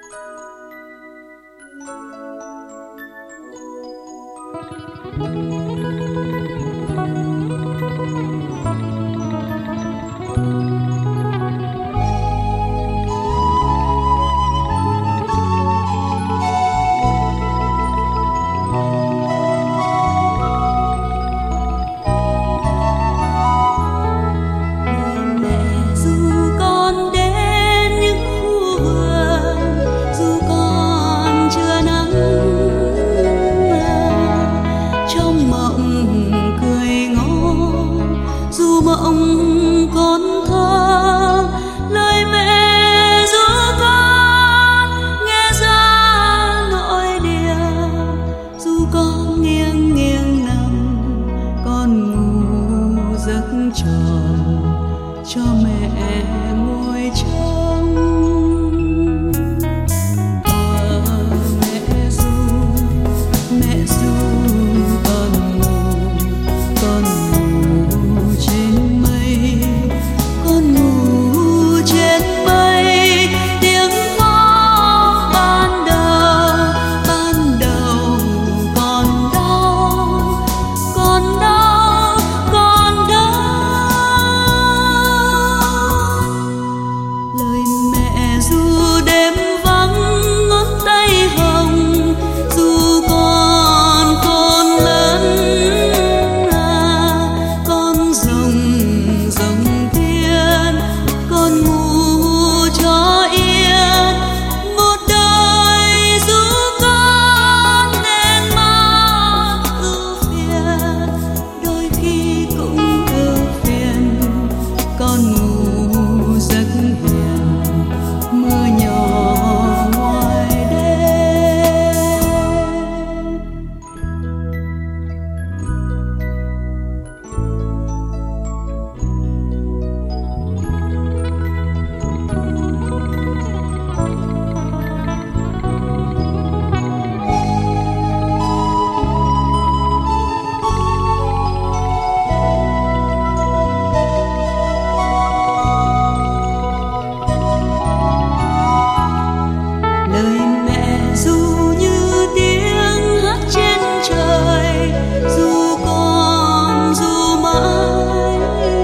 cho mẹ ngồi trông. Mẹ ru con ngủ trên mây, con ngủ trên mây. Tiếng gió ban đầu còn đau, còn đau, còn đau. Lời mẹ ru đêm vắng ngón tay hồng, dù con khôn lớn con rồng rồng thiên, con ngủ cho yên một đời. Ru con nên mang ưu phiền, đôi khi cũng ưu phiền. Con ngủ giấc hiền, mưa nhỏ ngoài đêm. Lời mẹ ru như tiếng hát trên trời, ru con ru mãi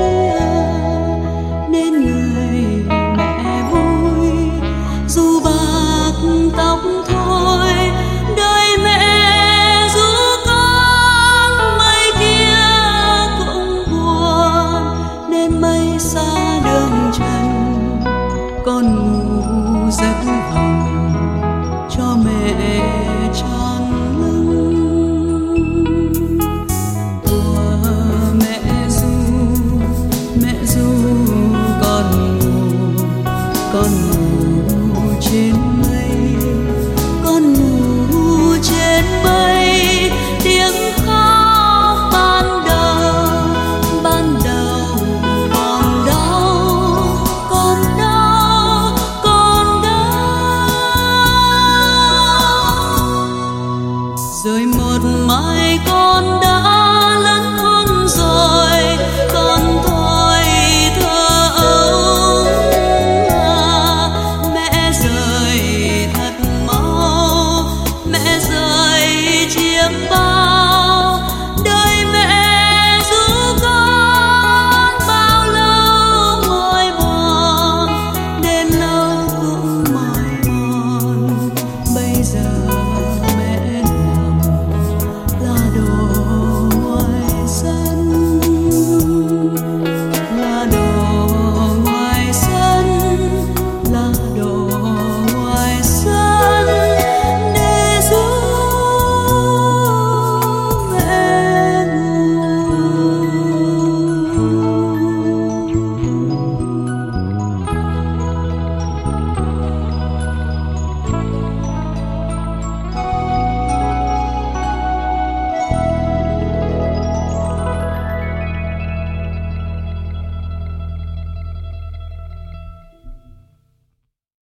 nên người mẹ vui. Ru bạc tóc thôi đời mẹ ru con, mây kia cũng buồn nên mây xa đường trần. Con ngủ giấc hồng cho mẹ tròn lưng. Mẹ ru con ngủ trên